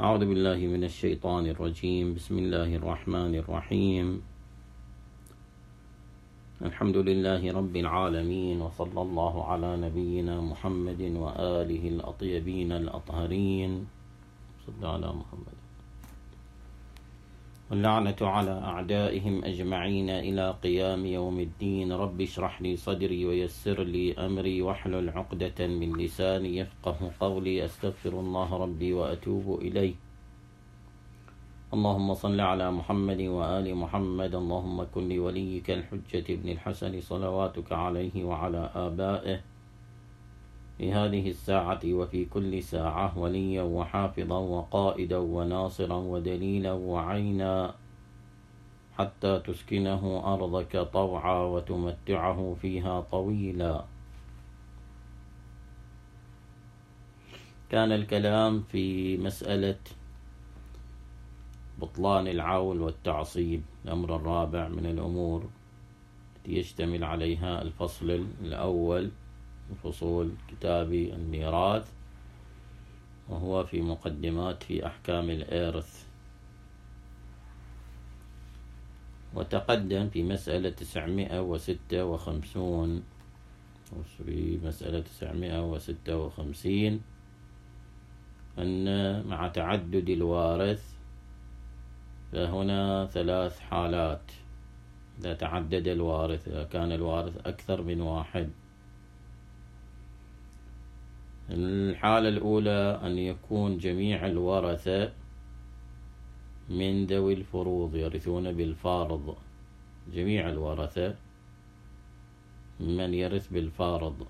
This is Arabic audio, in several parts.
أعوذ بالله من الشيطان الرجيم. بسم الله الرحمن الرحيم. الحمد لله رب العالمين، وصلى الله على نبينا محمد وآله الأطيبين الأطهرين. صلى على محمد. واللعنة على أعدائهم أجمعين إلى قيام يوم الدين. رب اشرح لي صدري ويسر لي أمري واحلل عقدة من لساني يفقه قولي. أستغفر الله ربي وأتوب إليه. اللهم صل على محمد وآل محمد. اللهم كن لوليك الحجة ابن الحسن صلواتك عليه وعلى آبائه في هذه الساعة وفي كل ساعة وليا وحافظا وقائدا وناصرا ودليلا وعينا، حتى تسكنه أرضك طوعا وتمتعه فيها طويلا. كان الكلام في مسألة بطلان العول والتعصيب، الأمر الرابع من الأمور التي يشتمل عليها الفصل الأول من فصول كتاب الميراث، وهو في مقدمات في أحكام الإرث. وتقدم في مسألة 956 في مسألة 956 أن مع تعدد الوارث فهنا ثلاث حالات. إذا تعدد الوارث، إذا كان الوارث أكثر من واحد، الحالة الأولى أن يكون جميع الورثة من ذوي الفروض يرثون بالفارض، جميع الورثة من يرث بالفارض.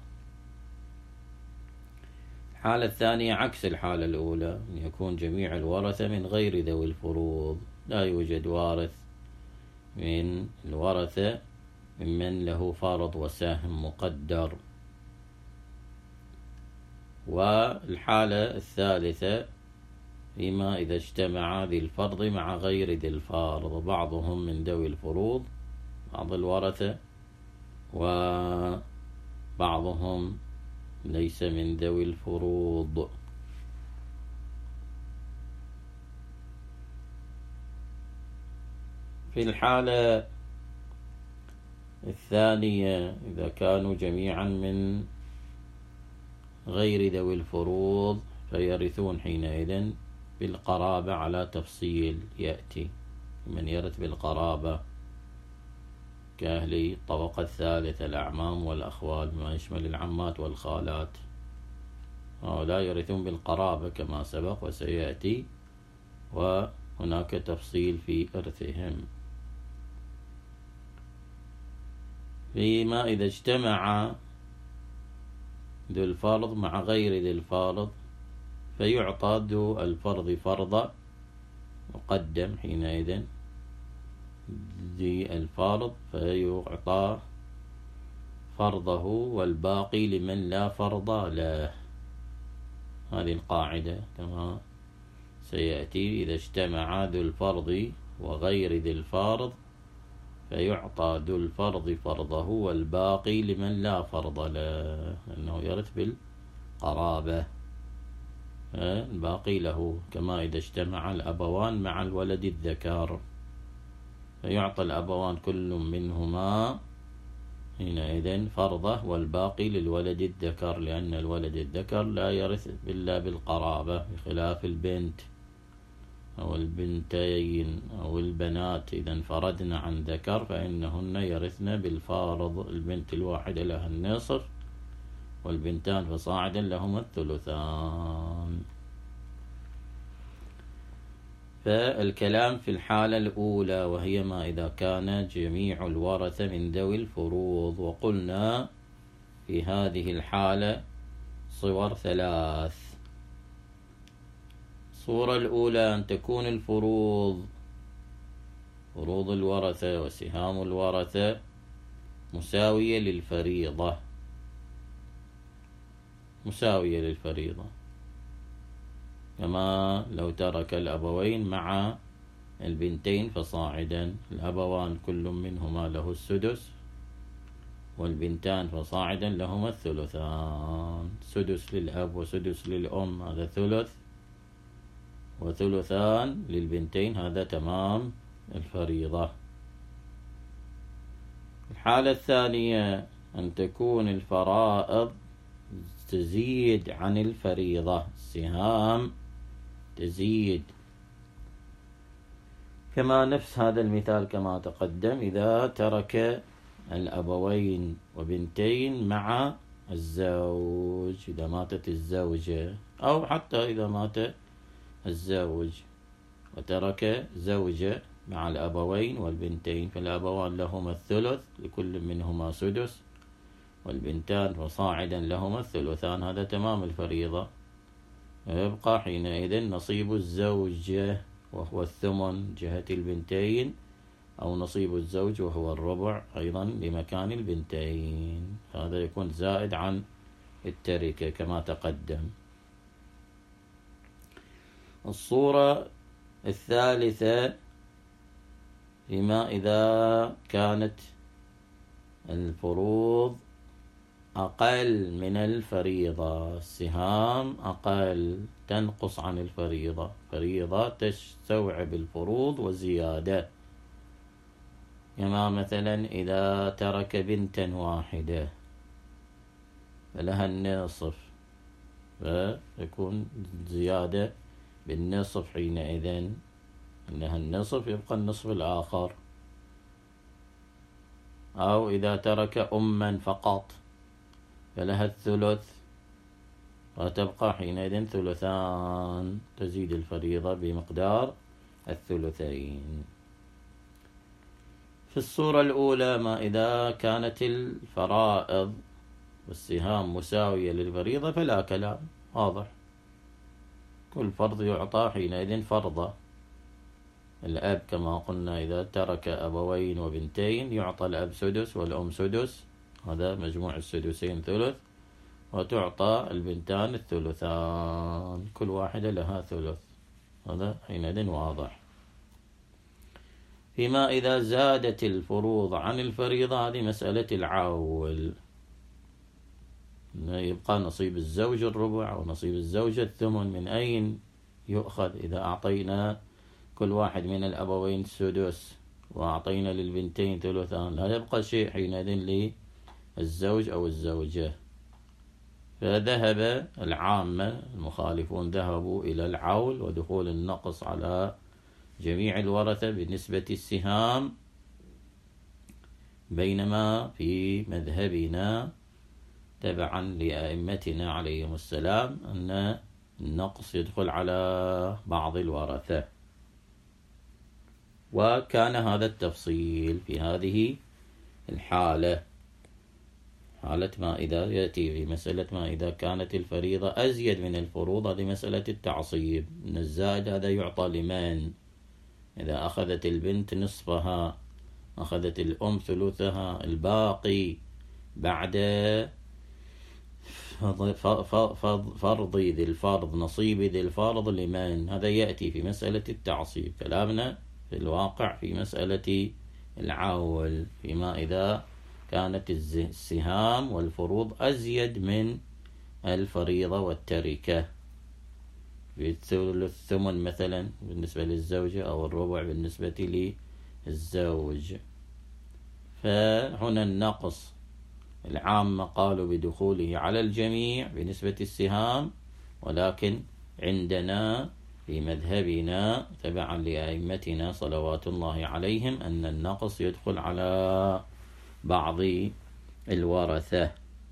الحالة الثانية عكس الحالة الأولى، أن يكون جميع الورثة من غير ذوي الفروض، لا يوجد وارث من الورثة ممن له فرض وسهم مقدر. والحالة الثالثة فيما إذا اجتمع ذي الفرض مع غير ذي الفرض، بعضهم من ذوي الفروض بعض الورثة، وبعضهم ليس من ذوي الفروض. في الحالة الثانية إذا كانوا جميعا من غير ذوي الفروض فيرثون حينئذ بالقرابة على تفصيل يأتي. من يرث بالقرابة كأهل الطبقة الثالثة، الأعمام والأخوال، ما يشمل العمات والخالات، هؤلاء يرثون بالقرابة كما سبق وسيأتي، وهناك تفصيل في إرثهم. فيما إذا اجتمع ذو الفرض مع غير ذي الفرض فيعطى ذو الفرض فرضا مقدم، حينئذ ذي الفرض فيعطى فرضه والباقي لمن لا فرض له. هذه القاعدة كما سيأتي. إذا اجتمع ذو الفرض وغير ذي الفرض فيعطى ذو الفرض فرضه والباقي لمن لا فرض له، لأنه يرث بالقرابة، الباقي له. كما إذا اجتمع الأبوان مع الولد الذكر فيعطى الأبوان كل منهما حينئذ فرضه والباقي للولد الذكر، لأن الولد الذكر لا يرث إلا بالقرابة، بخلاف البنت أو البنتين أو البنات إذا انفردن عن ذكر فإنهن يرثن بالفارض. البنت الواحدة لها النصف، والبنتان فصاعدا لهما الثلثان. فالكلام في الحالة الأولى وهي ما إذا كان جميع الورثة من ذوي الفروض. وقلنا في هذه الحالة صور ثلاث. الصورة الأولى أن تكون الفروض، فروض الورثة وسهام الورثة، مساوية للفريضة، مساوية للفريضة، كما لو ترك الأبوين مع البنتين فصاعدا، الأبوان كل منهما له السدس والبنتان فصاعدا لهما الثلثان، سدس للأب وسدس للأم، هذا ثلث، وثلثان للبنتين، هذا تمام الفريضة. الحالة الثانية أن تكون الفرائض تزيد عن الفريضة، السهام تزيد، كما نفس هذا المثال كما تقدم. إذا ترك الأبوين وبنتين مع الزوج، إذا ماتت الزوجة، أو حتى إذا مات الزوج وترك زوجة مع الأبوين والبنتين، فالأبوان لهما الثلث لكل منهما سدس، والبنتان فصاعدا لهما الثلثان، هذا تمام الفريضة. يبقى حينئذ نصيب الزوجة وهو الثمن جهة البنتين، أو نصيب الزوج وهو الربع أيضا لمكان البنتين، هذا يكون زائد عن التركة كما تقدم. الصورة الثالثة فيما إذا كانت الفروض أقل من الفريضة، السهام أقل تنقص عن الفريضة، فريضة تستوعب الفروض وزيادة، كما مثلا إذا ترك بنتا واحدة فلها النصف، فيكون زيادة بالنصف، حينئذ إنها النصف يبقى النصف الآخر. أو إذا ترك أما فقط فلها الثلث، وتبقى حينئذ ثلثان، تزيد الفريضة بمقدار الثلثين. في الصورة الأولى ما إذا كانت الفرائض والسهام مساوية للفريضة فلا كلام، واضح، كل فرض يعطى حينئذ فرضة. الأب كما قلنا إذا ترك أبوين وبنتين يعطى الأب سدس والأم سدس، هذا مجموع السدسين ثلث، وتعطى البنتان الثلثان، كل واحدة لها ثلث، هذا حينئذ واضح. فيما إذا زادت الفروض عن الفريضة، هذه مسألة العول، يبقى نصيب الزوج الربع ونصيب الزوجة الثمن، من أين يؤخذ؟ إذا أعطينا كل واحد من الأبوين سدس وأعطينا للبنتين ثلثان، لا يبقى شيء حينئذ للزوج أو الزوجة. فذهب العامة المخالفون ذهبوا إلى العول ودخول النقص على جميع الورثة بالنسبة السهام، بينما في مذهبنا تبعا لأئمتنا عليهم السلام أن النقص يدخل على بعض الورثة. وكان هذا التفصيل في هذه الحالة، حالة ما إذا يأتي في مسألة ما إذا كانت الفريضة أزيد من الفروض، هذه مسألة التعصيب، أن الزائد هذا يعطى لمن؟ إذا أخذت البنت نصفها، أخذت الأم ثلثها، الباقي بعد فرض ذي الفرض، نصيب ذي الفرض لمن؟ هذا يأتي في مسألة التعصيب. كلامنا في الواقع في مسألة العول، فيما إذا كانت السهام والفروض أزيد من الفريضة والتركة، بالثمن مثلا بالنسبة للزوجة، أو الربع بالنسبة للزوج. فهنا النقص العامة قالوا بدخوله على الجميع بنسبة السهام، ولكن عندنا في مذهبنا تبعا لأئمتنا صلوات الله عليهم أن النقص يدخل على بعض الورثة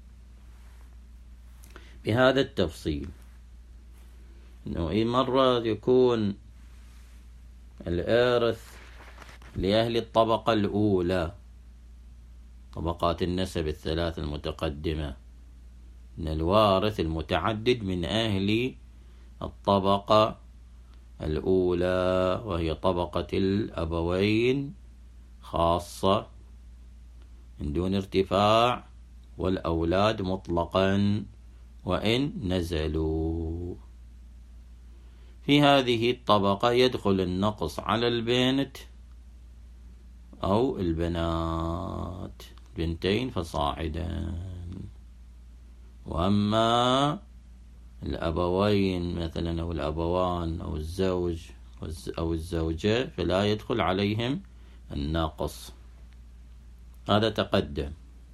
بهذا التفصيل، أنه مرة يكون الإرث لأهل الطبقة الأولى، طبقات النسب الثلاث المتقدمة، أن الوارث المتعدد من أهل الطبقة الأولى وهي طبقة الأبوين خاصة من دون ارتفاع، والأولاد مطلقا وإن نزلوا. في هذه الطبقة يدخل النقص على البنت أو البنات، بنتين فصاعدا. وأما الأبوين مثلا أو الأبوان أو الزوج أو الزوجة فلا يدخل عليهم الناقص. هذا تقدم.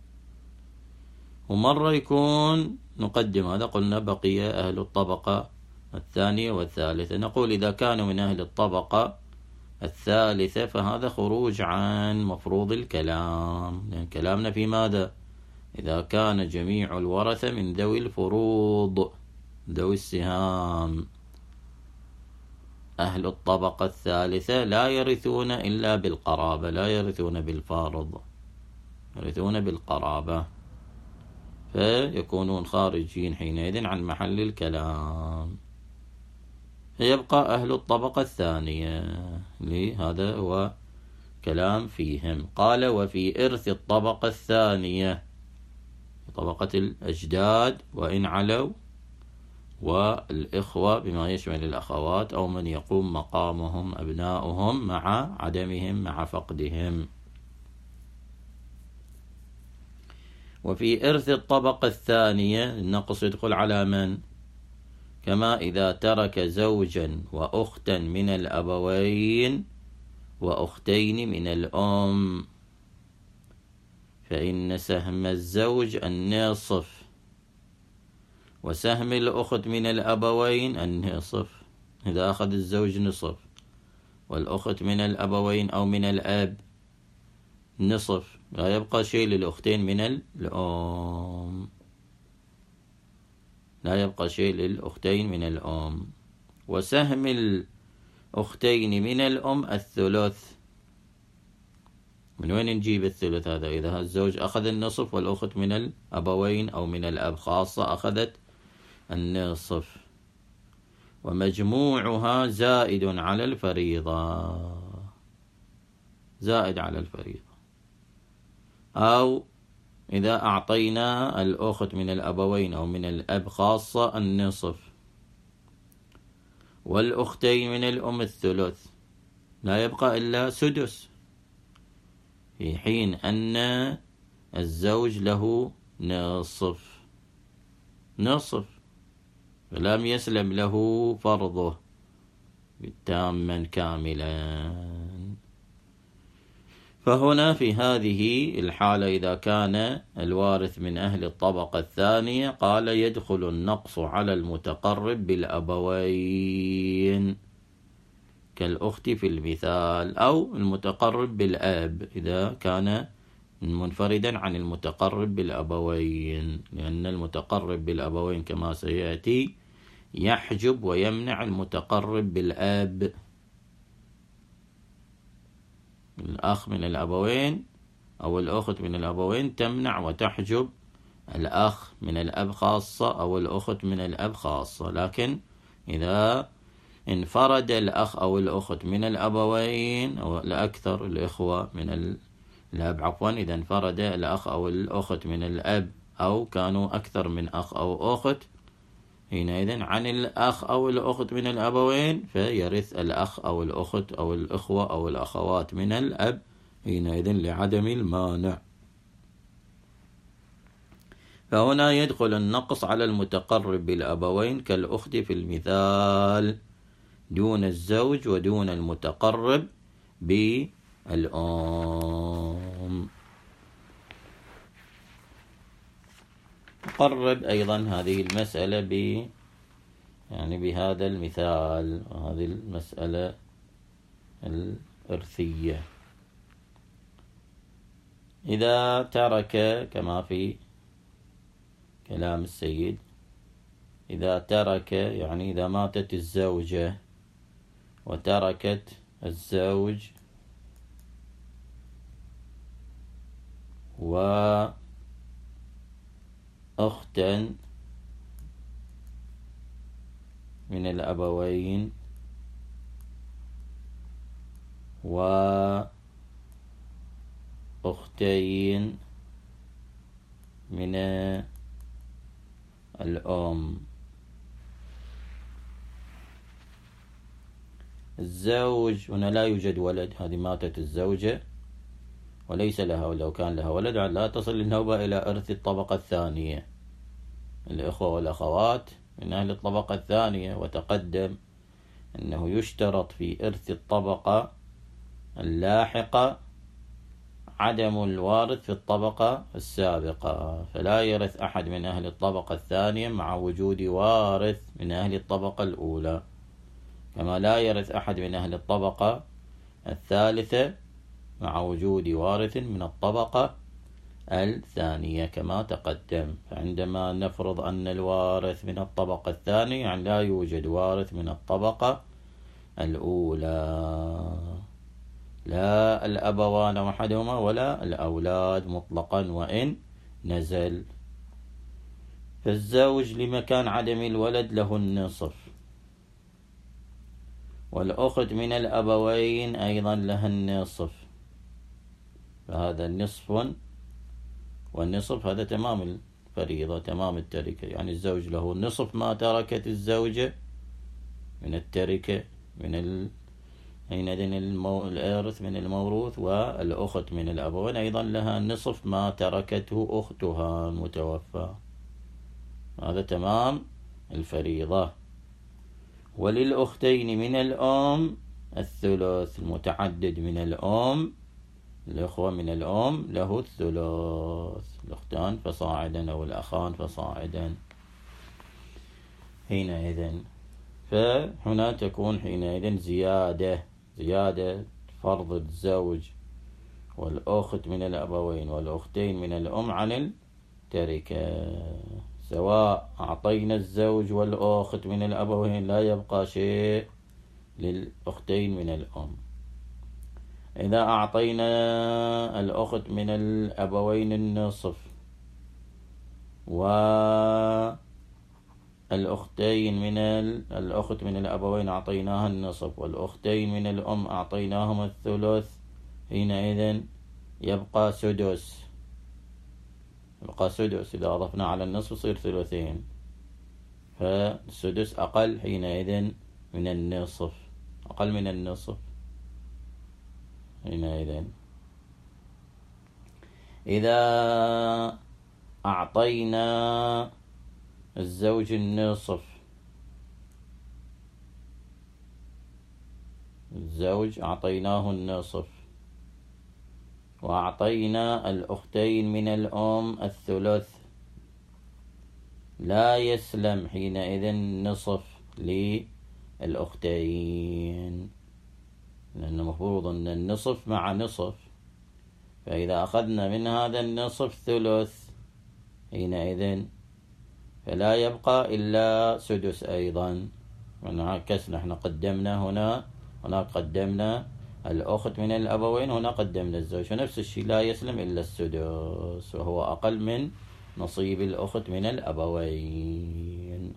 ومرة يكون نقدم هذا، قلنا بقي أهل الطبقة الثانية والثالثة، نقول إذا كانوا من أهل الطبقة الثالثة فهذا خروج عن مفروض الكلام، لأن كلامنا في ماذا؟ إذا كان جميع الورثة من ذوي الفروض ذوي السهام، أهل الطبقة الثالثة لا يرثون إلا بالقرابة، لا يرثون بالفارض، يرثون بالقرابة، فيكونون خارجين حينئذ عن محل الكلام، فيبقى أهل الطبقة الثانية، هذا هو كلام فيهم. قال وفي إرث الطبقة الثانية، طبقة الأجداد وإن علوا، والإخوة بما يشمل الأخوات أو من يقوم مقامهم أبناؤهم مع عدمهم مع فقدهم. وفي إرث الطبقة الثانية النقص يدخل على من؟ كما إذا ترك زوجا وأختا من الأبوين وأختين من الأم، فإن سهم الزوج النصف وسهم الأخت من الأبوين النصف، إذا أخذ الزوج نصف والأخت من الأبوين أو من الأب نصف، لا يبقى شيء للأختين من الأم، لا يبقى شيء للأختين من الأم. وسهم الأختين من الأم الثلث، من وين نجيب الثلث هذا؟ إذا الزوج أخذ النصف والأخت من الأبوين أو من الأب خاصة أخذت النصف، ومجموعها زائد على الفريضة، زائد على الفريضة. أو إذا أعطينا الأخت من الأبوين أو من الأب خاصة النصف والأختين من الأم الثلث، لا يبقى إلا سدس، في حين أن الزوج له نصف، فلم يسلم له فرضه تاما كاملا. فهنا في هذه الحالة إذا كان الوارث من أهل الطبقة الثانية قال يدخل النقص على المتقرب بالأبوين كالأخت في المثال، أو المتقرب بالأب إذا كان منفردا عن المتقرب بالأبوين، لأن المتقرب بالأبوين كما سيأتي يحجب ويمنع المتقرب بالأب. الأخ من الأبوين أو الأخت من الأبوين تمنع وتحجب الأخ من الأب خاصة أو الأخت من الأب خاصة، لكن إذا انفرد الأخ أو الأخت من الأبوين أو الأكثر الإخوة من الأب عفوا، إذا انفرد الأخ أو الأخت من الأب أو كانوا أكثر من أخ أو أخت حينئذ عن الأخ أو الأخت من الأبوين فيرث الأخ أو الأخت أو الإخوة أو الأخوات من الأب حينئذ لعدم المانع. فهنا يدخل النقص على المتقرب بالأبوين كالأخت في المثال دون الزوج ودون المتقرب بالأم. قرب أيضا هذه المسألة بهذا المثال، هذه المسألة الإرثية. إذا ترك كما في كلام السيد، إذا ترك يعني إذا ماتت الزوجة وتركت الزوج وأختا من الأبوين وأختين من الأم. الزوج هنا لا يوجد ولد، هذه ماتت الزوجة وليس لها، ولو كان لها ولد لا تصل النوبة إلى إرث الطبقة الثانية، الإخوة والأخوات من أهل الطبقة الثانية. وتقدم أنه يشترط في إرث الطبقة اللاحقة عدم الوارث في الطبقة السابقة، فلا يرث أحد من أهل الطبقة الثانية مع وجود وارث من أهل الطبقة الأولى، كما لا يرث أحد من أهل الطبقة الثالثة مع وجود وارث من الطبقة الثانية كما تقدم. فعندما نفرض أن الوارث من الطبقة الثانية يعني لا يوجد وارث من الطبقة الأولى، لا الأبوان وحدهما ولا الأولاد مطلقا وإن نزل. فالزوج لمكان عدم الولد له النصف، والأخت من الأبوين أيضا لها النصف، فهذا النصف والنصف هذا تمام الفريضة تمام التركة، يعني الزوج له نصف ما تركت الزوجة من التركة من حينئذ الإرث من الموروث، والأخت من الأبوين أيضا لها نصف ما تركته أختها المتوفى، هذا تمام الفريضة. وللأختين من الأم الثلث، المتعدد من الأم الأخوة من الأم له الثلث، الأختان فصاعدا أو الأخان فصاعدا حينئذ. فهنا تكون حينئذ زيادة فرض الزوج والأخت من الأبوين والأختين من الأم عن التركة، سواء أعطينا الزوج والأخت من الأبوين لا يبقى شيء للأختين من الأم. إذا أعطينا الأخت من الأبوين النصف والأختين من الأخت من الأبوين أعطيناها النصف والأختين من الأم أعطيناهم الثلث، حينئذ يبقى سدس، إذا أضفنا على النصف يصير ثلثين، فالسدس أقل حينئذ من النصف، أقل من النصف حينئذ. إذا أعطينا الزوج النصف، الزوج أعطيناه النصف وأعطينا الأختين من الأم الثلث، لا يسلم حينئذ نصف للأختين، لأنه مفروض أن النصف مع نصف، فإذا أخذنا من هذا النصف ثلث حينئذ فلا يبقى إلا سدس أيضا. ونعكس، نحن قدمنا هناك قدمنا الأخت من الأبوين، هنا قدمنا الزوج، فنفس الشيء لا يسلم إلا السدس، وهو أقل من نصيب الأخت من الأبوين.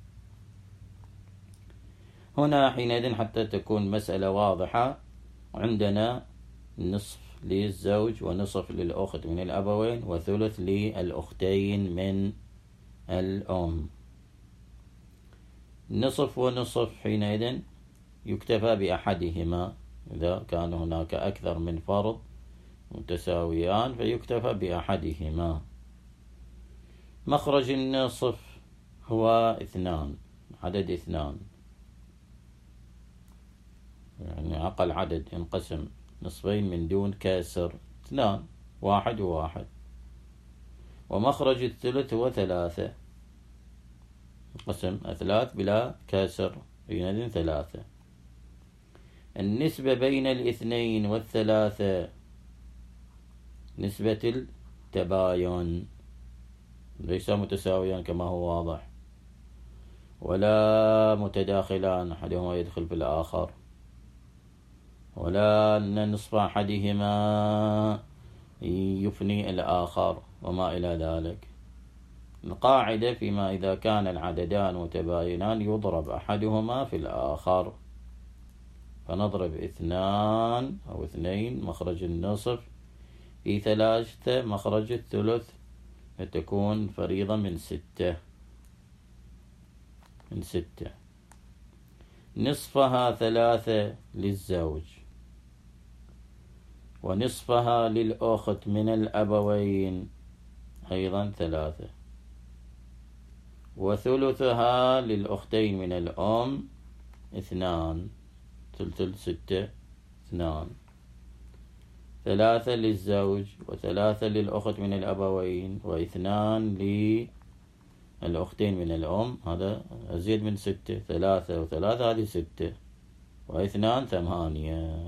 هنا حينئذ حتى تكون مسألة واضحة، عندنا نصف للزوج ونصف للأخت من الأبوين وثلث للأختين من الأم. نصف ونصف حينئذ يكتفى بأحدهما، إذا كان هناك أكثر من فرض متساويان فيكتفى بأحدهما. مخرج النصف هو 2، عدد 2، يعني أقل عدد ينقسم نصفين من دون كسر، 2 1 و1. ومخرج الثلث هو 3، قسم 3 بلا كسر حينئذ 3. النسبة بين 2 و3 نسبة التباين، ليس متساويان كما هو واضح ولا متداخلان أحدهما يدخل في الآخر، ولا أن نصف أحدهما يفني الآخر وما إلى ذلك. القاعدة فيما إذا كان العددان متباينان يضرب أحدهما في الآخر، فنضرب 2 أو 2 مخرج النصف في 3 مخرج الثلث، فتكون فريضة من 6. نصفها 3 للزوج ونصفها للأخت من الأبوين أيضا 3، وثلثها للأختين من الأم 2، ثلث 6 2، 3 للزوج، و3 للأخت من الأبوين، و2 للأختين من الأم. هذا أزيد من 6، 3 و3 هذه 6، و2 8.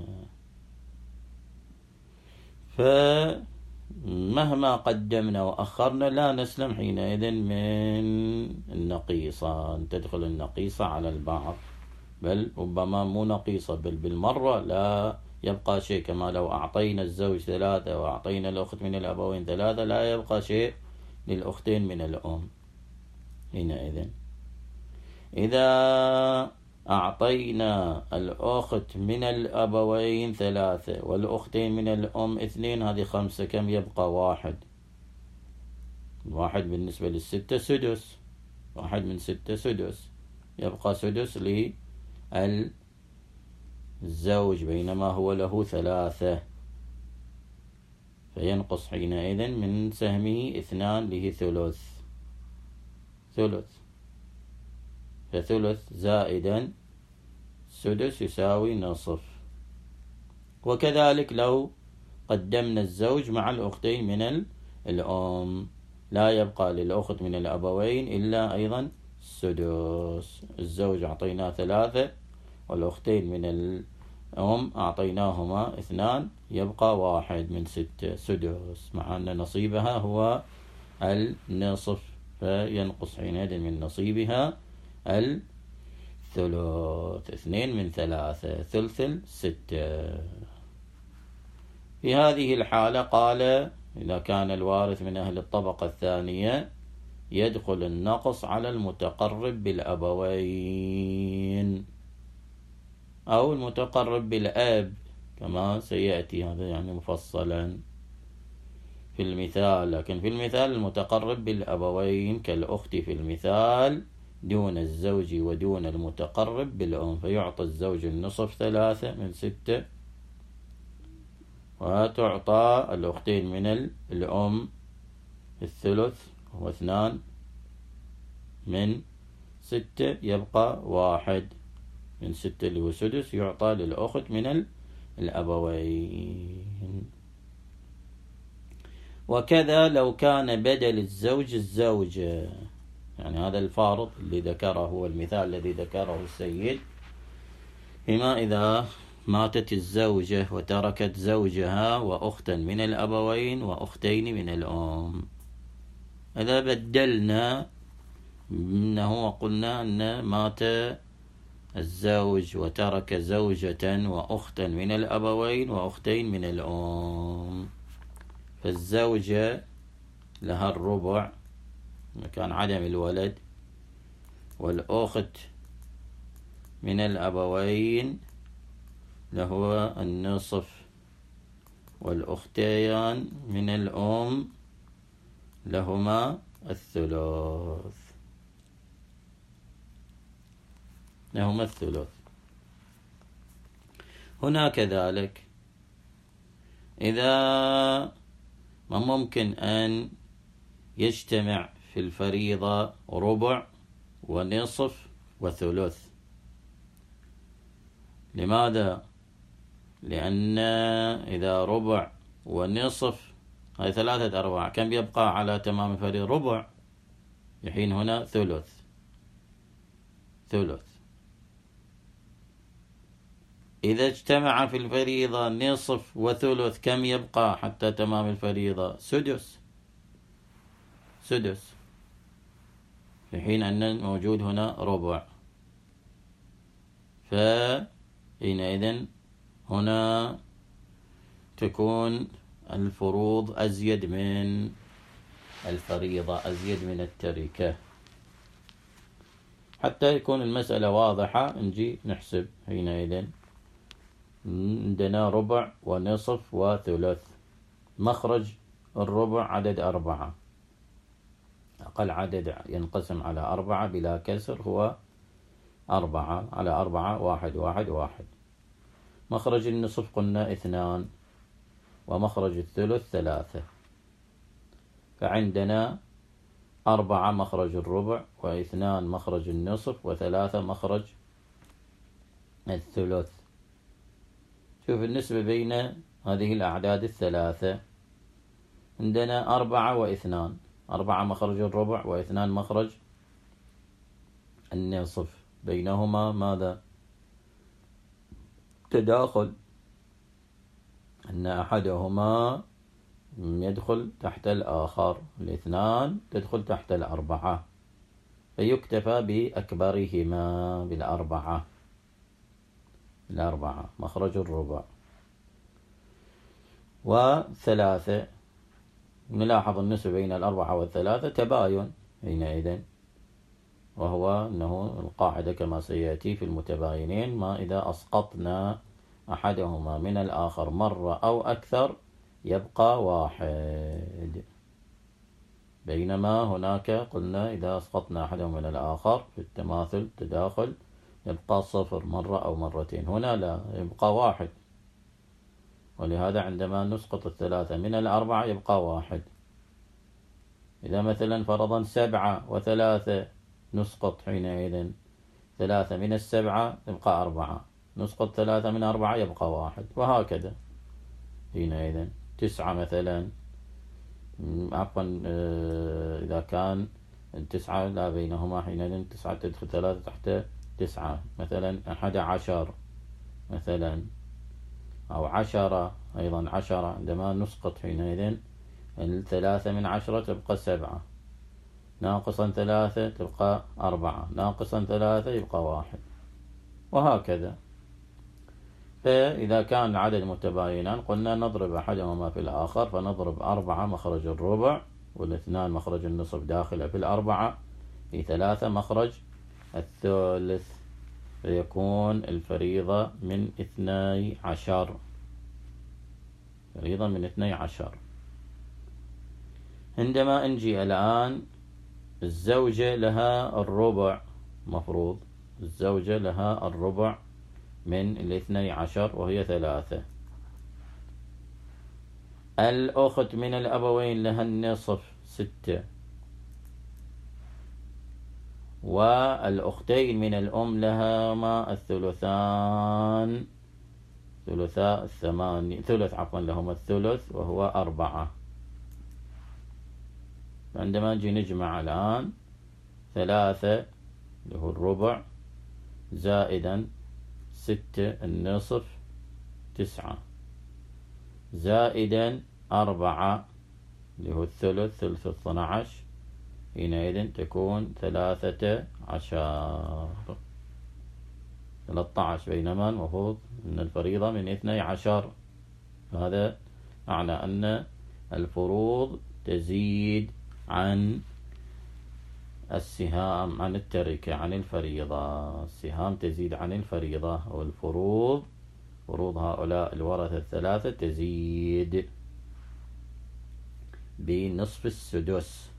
فمهما قدمنا وأخرنا لا نسلم حينئذ من النقيصة، تدخل النقيصة على البعض، بل ربما مو نقيصة، بل بالمرة لا يبقى شيء. كما لو أعطينا الزوج 3 وأعطينا الأخت من الأبوين 3، لا يبقى شيء للأختين من الأم حينئذ. إذا أعطينا الأخت من الأبوين 3 والأختين من الأم 2، هذه 5، كم يبقى؟ 1. 1 بالنسبة لل6 سدس، 1 من 6 سدس، يبقى سدس للزوج بينما هو له 3، فينقص حينئذ من سهمه 2 له ثلث، فثلث زائدا سدس يساوي نصف. وكذلك لو قدمنا الزوج مع الأختين من الأم، لا يبقى للأخت من الأبوين إلا أيضا السدس. الزوج أعطيناه 3 والأختين من الأم أعطيناهما 2، يبقى 1 من 6 سدس، مع أن نصيبها هو النصف، فينقص حينئذ من نصيبها الثلث. 2 من 3 ثلث 6. في هذه الحالة قال إذا كان الوارث من أهل الطبقة الثانية يدخل النقص على المتقرب بالأبوين أو المتقرب بالأب، كما سيأتي هذا يعني مفصلا في المثال. لكن في المثال المتقرب بالأبوين كالأخت في المثال دون الزوج ودون المتقرب بالأم، فيعطى الزوج النصف 3 من 6، وتعطى الأختين من الأم الثلث هو 2 من 6، يبقى 1 من 6 اللي هو سدس يعطى للأخت من الأبوين. وكذا لو كان بدل الزوج الزوجة، يعني هذا الفارض اللي ذكره هو المثال الذي ذكره السيد، فيما إذا ماتت الزوجة وتركت زوجها وأختا من الأبوين وأختين من الأم، إذا بدلنا إنه وقلنا أن مات الزوج وترك زوجة وأختا من الأبوين وأختين من الأم، فالزوجة لها الربع مكان عدم الولد، والأخت من الأبوين له النصف، والأختيان من الأم لهما الثلث. هنا كذلك إذا ما ممكن أن يجتمع في الفريضة ربع ونصف وثلث. لماذا؟ لأن إذا ربع ونصف هاي 3/4، كم يبقى على تمام الفريضة؟ ربع، الحين هنا ثلث. إذا اجتمع في الفريضة نصف وثلث كم يبقى حتى تمام الفريضة؟ سدس، في حين أن موجود هنا ربع، فحينئذ هنا تكون الفروض أزيد من الفريضة، أزيد من التركة. حتى يكون المسألة واضحة نجي نحسب حينئذ. عندنا ربع ونصف وثلث، مخرج الربع عدد 4، أقل عدد ينقسم على 4 بلا كسر هو 4 على 4 1 1 1. مخرج النصف قلنا 2، ومخرج الثلث 3. فعندنا 4 مخرج الربع، و2 مخرج النصف، و3 مخرج الثلث. شوف النسبة بين هذه الأعداد الثلاثة. عندنا 4 و2، 4 مخرج الربع و2 مخرج النصف، بينهما ماذا؟ تداخل، أن أحدهما يدخل تحت الآخر، 2 تدخل تحت 4، فيكتفى بأكبرهما ب4 مخرج الربع. و3 نلاحظ النسبة بين 4 و3 تباين حينئذ، وهو أنه القاعدة كما سيأتي في المتباينين: ما إذا أسقطنا أحدهما من الآخر مرة أو أكثر يبقى 1، بينما هناك قلنا إذا أسقطنا أحدهما من الآخر في التماثل تداخل يبقى 0 مرة أو مرتين، هنا لا، يبقى 1. ولهذا عندما نسقط 3 من 4 يبقى 1. إذا مثلا فرضا 7 و3 نسقط حينئذ 3 من 7 يبقى 4، نسقط 3 من 4 يبقى 1، وهكذا. حينئذ 9 مثلا، عفوا إذا كان 9 لا بينهما، حينئذ 9 تدخل 3 تحت 9، مثلا 11 مثلا، أو 10 أيضا 10، عندما نسقط حينئذ 3 من 10 تبقى 7، ناقصا 3 تبقى 4، ناقصا 3 يبقى 1، وهكذا. فإذا كان العدد متباينا قلنا نضرب أحدهما في الآخر، فنضرب 4 مخرج الربع و2 مخرج النصف داخل في 4 في 3 مخرج الثلث، فيكون الفريضة من 12. فريضة من 12. عندما نجي الآن الزوجة لها الربع، مفروض الزوجة لها الربع من 12 وهي 3. الأخت من الأبوين لها النصف 6، والأختين من الأم لهما الثلثان، ثلثاء 8، ثلث عفوا لهما الثلث وهو 4. عندما نجي نجمع الآن 3 اللي هو الربع زائدا 6 النصف 9، زائدا 4 اللي هو الثلث، ثلث 12، حينئذ تكون 13، بينما المفروض أن الفريضة من 12. هذا معنى أن الفروض تزيد عن السهام، عن التركة، عن الفريضة. السهام تزيد عن الفريضة، والفروض، فروض هؤلاء الورثة الثلاثة تزيد بنصف السدس.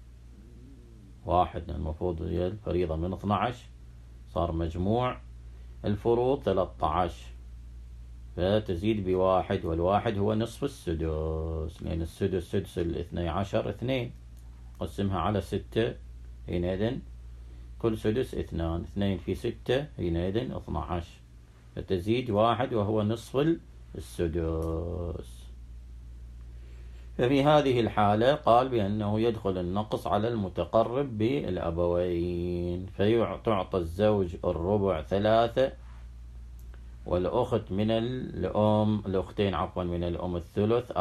1 المفروض هي الفريضة من 12، صار مجموع الفروض 13، فتزيد ب1، والواحد هو نصف السدس، لأن السدس سدس 12 2، قسمها على 6 حينئذ كل سدس 2، 2 في 6 حينئذ 12، فتزيد 1 وهو نصف السدس. ففي هذه الحالة قال بأنه يدخل النقص على المتقرب بالأبوين، فتعطى الزوج الربع 3، والأخت من الأم، الأختين عفوا من الأم الثلث 4،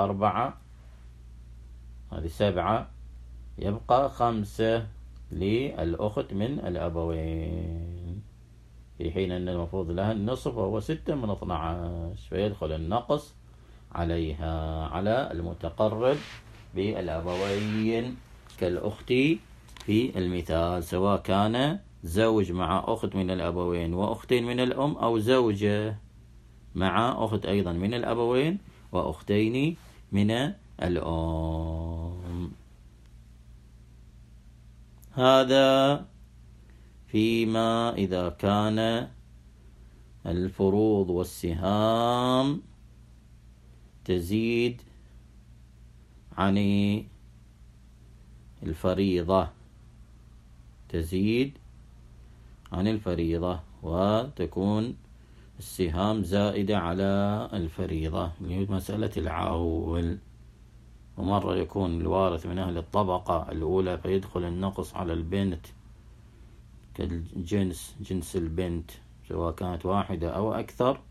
هذه 7، يبقى 5 للأخت من الأبوين، في حين أن المفروض لها النصف وهو 6 من 12، فيدخل النقص عليها على المتقرب بالأبوين كالأخت في المثال، سواء كان زوج مع أخت من الأبوين وأختين من الأم، أو زوجة مع أخت أيضا من الأبوين وأختين من الأم. هذا فيما إذا كان الفروض والسهام تزيد عن الفريضة، تزيد عن الفريضة، وتكون السهام زائدة على الفريضة، اللي هي مسألة العول. ومرة يكون الوارث من أهل الطبقة الأولى فيدخل النقص على البنت جنس البنت سواء كانت واحدة أو أكثر،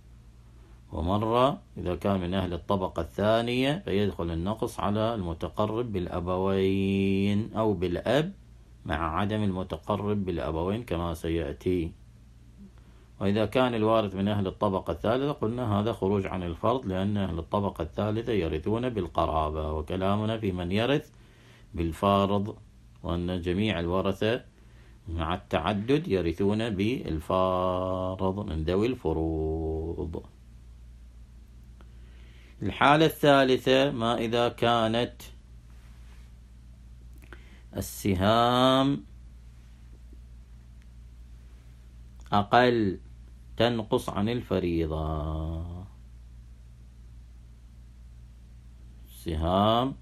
ومرة إذا كان من أهل الطبقة الثانية فيدخل النقص على المتقرب بالأبوين أو بالأب مع عدم المتقرب بالأبوين كما سيأتي. وإذا كان الوارث من أهل الطبقة الثالثة قلنا هذا خروج عن الفرض، لأن أهل الطبقة الثالثة يرثون بالقرابة، وكلامنا في من يرث بالفارض، وأن جميع الورثة مع التعدد يرثون بالفارض من ذوي الفروض. الحالة الثالثة ما إذا كانت السهام أقل تنقص عن الفريضة. السهام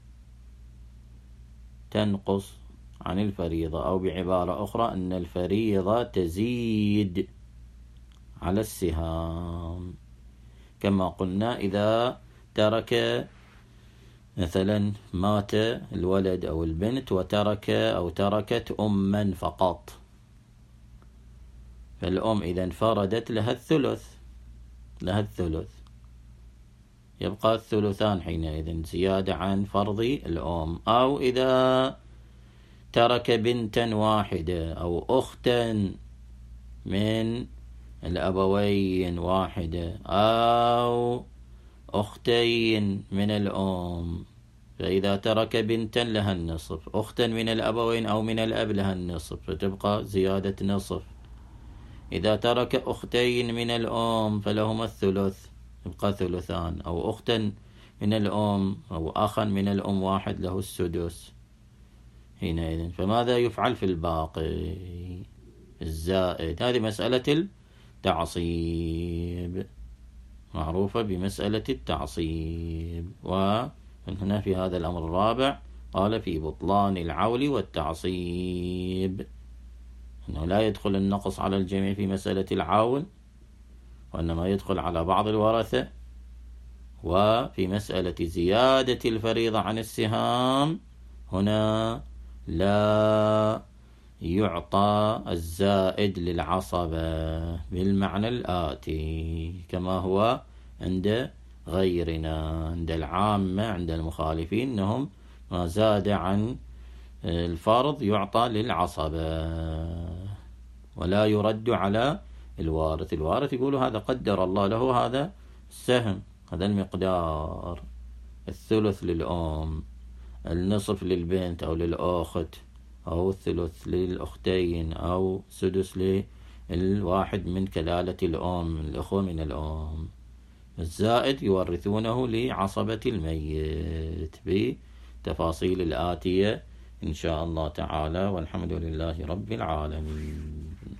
تنقص عن الفريضة، أو بعبارة أخرى أن الفريضة تزيد على السهام، كما قلنا إذا ترك مثلا مات الولد أو البنت تركت أما فقط، فالأم إذا انفردت لها الثلث، يبقى الثلثان حينئذ زيادة عن فرض الأم. أو إذا ترك بنتا واحدة أو أختا من الأبوين واحدة أو أختين من الأم، فإذا ترك بنتا لها النصف، أختا من الأبوين أو من الأب لها النصف، فتبقى زيادة نصف. إذا ترك أختين من الأم فلهما الثلث، يبقى ثلثان. أو أختا من الأم أو أخا من الأم واحد له السدس حينئذ. فماذا يفعل في الباقي الزائد؟ هذه مسألة التعصيب، معروفة بمسألة التعصيب. وهنا في هذا الأمر الرابع قال في بطلان العول والتعصيب أنه لا يدخل النقص على الجميع في مسألة العول، وإنما يدخل على بعض الورثة. وفي مسألة زيادة الفريضة عن السهام هنا لا يعطى الزائد للعصبة بالمعنى الآتي كما هو عند غيرنا، عند العامة، عند المخالفين، أنهم ما زاد عن الفرض يعطى للعصبة ولا يرد على الوارث. الوارث يقول هذا قدر الله له هذا السهم، هذا المقدار، الثلث للأم، النصف للبنت أو للأخت، أو الثلث للأختين، أو سدس للواحد من كلالة الأم، الأخوة من الأم. الزائد يورثونه لعصبة الميت بتفاصيل الآتية إن شاء الله تعالى، والحمد لله رب العالمين.